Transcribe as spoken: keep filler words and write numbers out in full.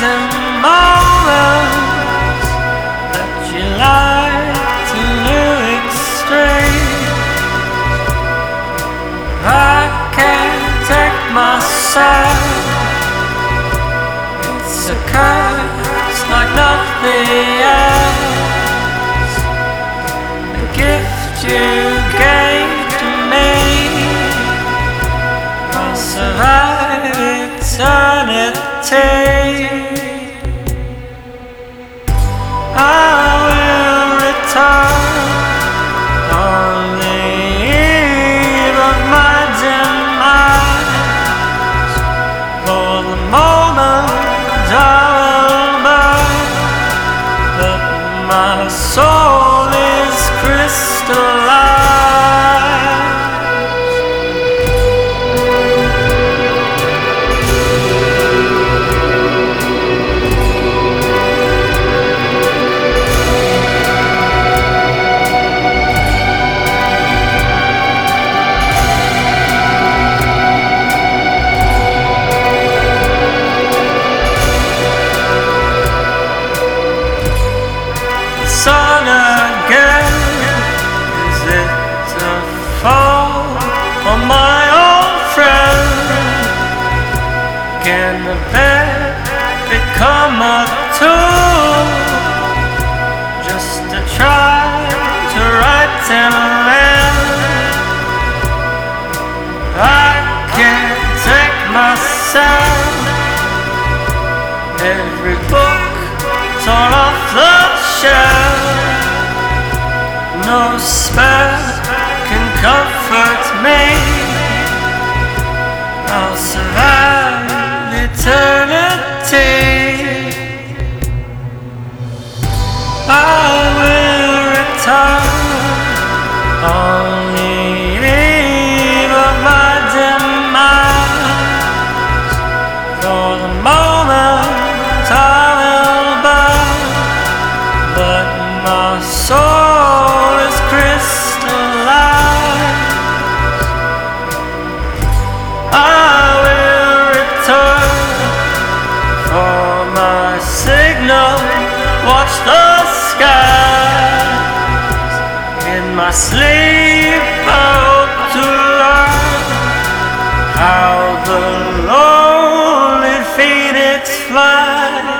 amazing moments that you like to extreme. I can't take myself. It's a curse like nothing else. The gift you gave to me, I'll survive eternity. I will return on the eve of my demise. For the moment I will burn, but my soul is crystallized. Sun again, is it a fall on my old friend? Can the bed become a tool just to try to right and lend? I can't take myself. Every book torn off the shelf, no spell can comfort me. I'll survive eternity. I will return on the eve of my demise. For the moment I will burn, but my soul is crystallized. I will return for my signal. Watch the skies. In my sleep I hope to learn how the lonely phoenix flies.